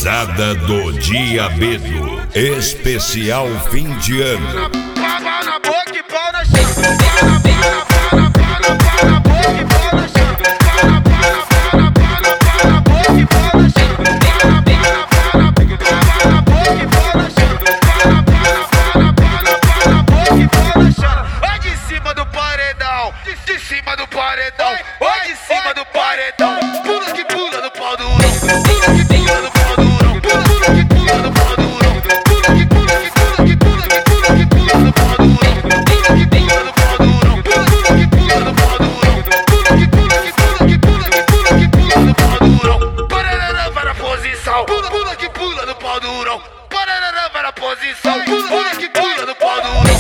Risada do Diabedo, especial fim de ano. Na boca e pau na chão. Na boca e pau na chão. Vai de cima do paredão, de cima do paredão, vai de cima do paredão. Pula que pula no pau durão, pula que pula no pau durão, pula que pula no pau durão, pula que pula que pula que pula que pula que pula no pau durão, pula que pula no pau durão, pula que pula no pau durão, pula que pula que pula que pula que pula que pula no pau durão. Parará vai na posição, pula que pula no pau durão. Parará vai na posição, pula que pula no pau durão.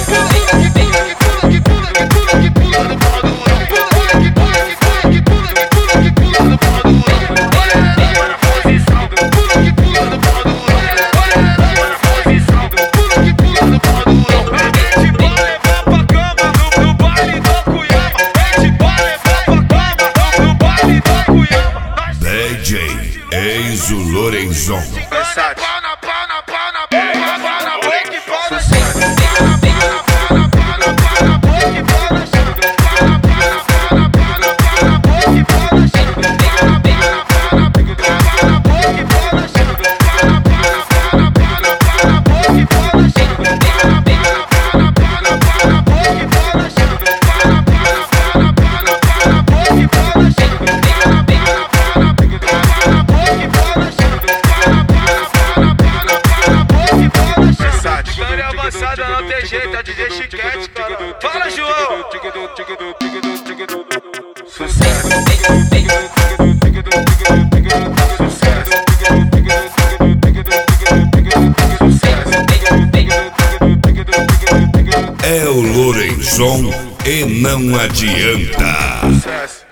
DJ Enzo Lorenzon. Não tem jeito, é DJ Chiquete, cara. Fala, João! Sucesso! É o Lorenzon e não adianta. Sucesso!